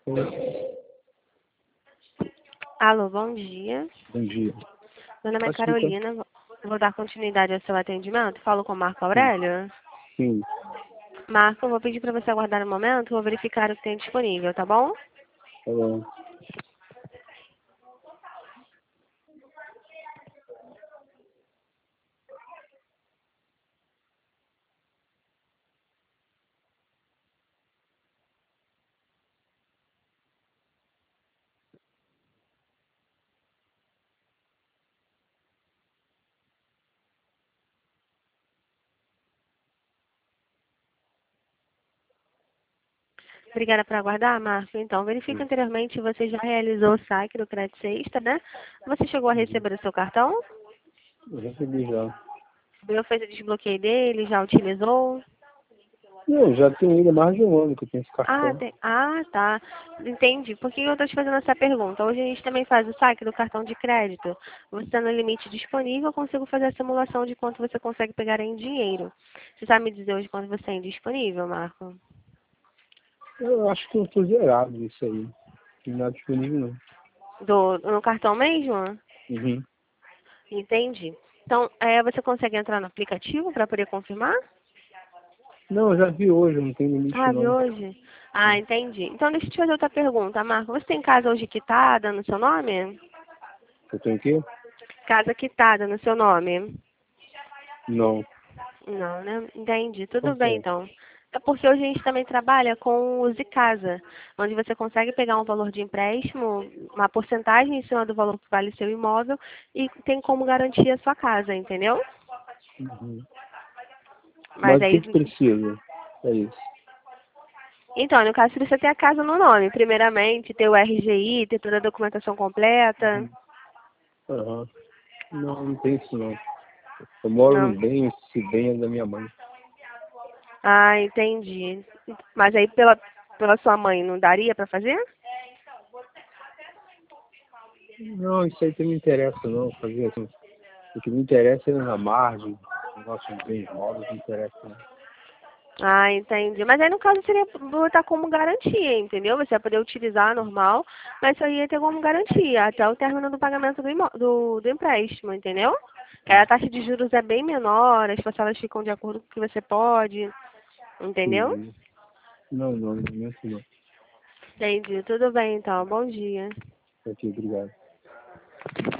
Alô, bom dia. Bom dia. Meu nome é Posso explicar? Carolina. Vou dar continuidade ao seu atendimento. Falo com o Marco Aurélio. Sim, Marco, eu vou pedir para você aguardar um momento. Vou verificar o que tem disponível, tá bom? tá bom. Obrigada por aguardar, Marco. Então, verifique anteriormente, você já realizou o saque do Crédito Sexta, né? Você chegou a receber o seu cartão? Eu recebi já. Eu fez o desbloqueio dele, já utilizou? Não, já tem ainda mais de um ano que eu tenho esse cartão. Tá. Entendi. Por que eu estou te fazendo essa pergunta? Hoje a gente também faz o saque do cartão de crédito. Você está no limite disponível, eu consigo fazer a simulação de quanto você consegue pegar em dinheiro. Você sabe me dizer hoje quanto você tem disponível, Marco? Eu acho que eu tô zerado isso aí. Não nada disponível não. No cartão mesmo? Uhum. Entendi. Então, você consegue entrar no aplicativo para poder confirmar? Não, eu já vi hoje, não tem limite Ah, viu não. hoje? Ah, entendi. Então, deixa eu te fazer outra pergunta, Marco. Você tem casa hoje quitada no seu nome? Eu tenho o quê? Casa quitada no seu nome? Não. Não, né? Entendi. Tudo bem, Acontece. então. É porque hoje a gente também trabalha com o Use Casa, onde você consegue pegar um valor de empréstimo, uma porcentagem em cima do valor que vale seu imóvel e tem como garantir a sua casa, entendeu? Uhum. Mas Mas o aí, que que precisa? É isso. então, no caso, se você ter a casa no nome, primeiramente, ter o RGI, ter toda a documentação completa. Uhum. Aham. Não, não tem isso não. Eu moro no Não. bem, esse bem é da minha mãe. Ah, entendi. Mas aí pela sua mãe não daria para fazer? Não, isso aí não me interessa não, fazer assim. O que me interessa é na margem, negócio de bens móveis, não interessa não. Ah, entendi. Mas aí no caso seria botar como garantia, entendeu? Você vai poder utilizar normal, mas isso aí ia ter como garantia até o término do pagamento do empréstimo, entendeu? Que aí a taxa de juros é bem menor, as parcelas ficam de acordo com o que você pode, entendeu? Entendi. Não, no momento não. Entendi. Tudo bem então. Bom dia. Aqui, obrigado.